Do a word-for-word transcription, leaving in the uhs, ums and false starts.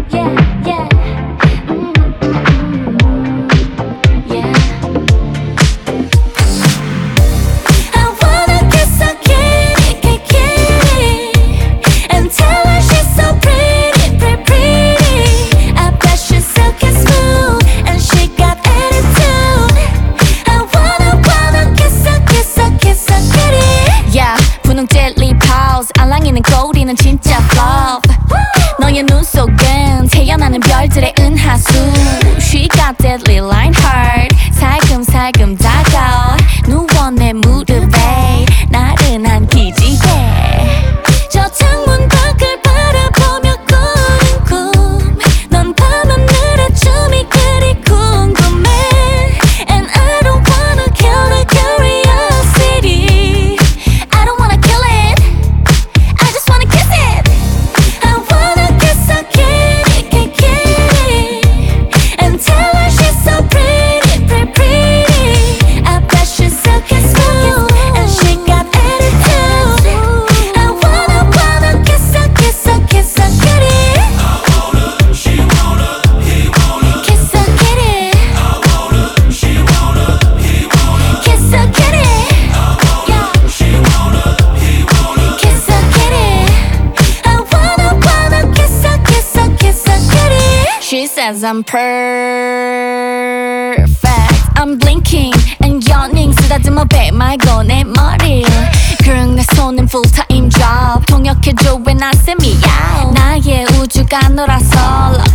yeah, yeah. Mm, mm, mm, yeah. I wanna kiss her kitty, kitty, kitty, and tell her she's so pretty, pretty, pretty. I bet she's silky smooth and she got attitude. I wanna, wanna kiss her, kiss her, kiss her kitty. Yeah, 분홍 젤리 파우스, 알랑이는 꼬리는 진짜 flop. 너의 눈 속은 태어나는 별들의 은하수. She got that little line heart. 살금살금 다가와 누워 내 무릎에 나른한 기지개. 저 창문 밖을 바라보며 꾸는 꿈. 넌 밤하늘의 춤이 그리 궁금해. And I don't wanna kill the curiosity. I don't wanna kill it, I just wanna kiss it. I wanna kiss her kitty, kitty, kitty, and tell her she's so pretty, pretty, pretty. I bet she's silky smooth and she got attitude. I wanna, wanna kiss her, kiss her, kiss her kitty. I wanna, she wanna, he wanna. Kiss her kitty, I wanna, she wanna, he wanna. kiss her kitty. I wanna, she wanna, he wanna. Kiss her kitty. I wanna, wanna kiss her, kiss her, kiss her kitty. She says I'm perfect. I'm blinking and yawning. 쓰다듬어 배 말고 내 머리. 그런 내 손은 full time job. 통역해줘 when I say meow. 나의 우주가 놀아서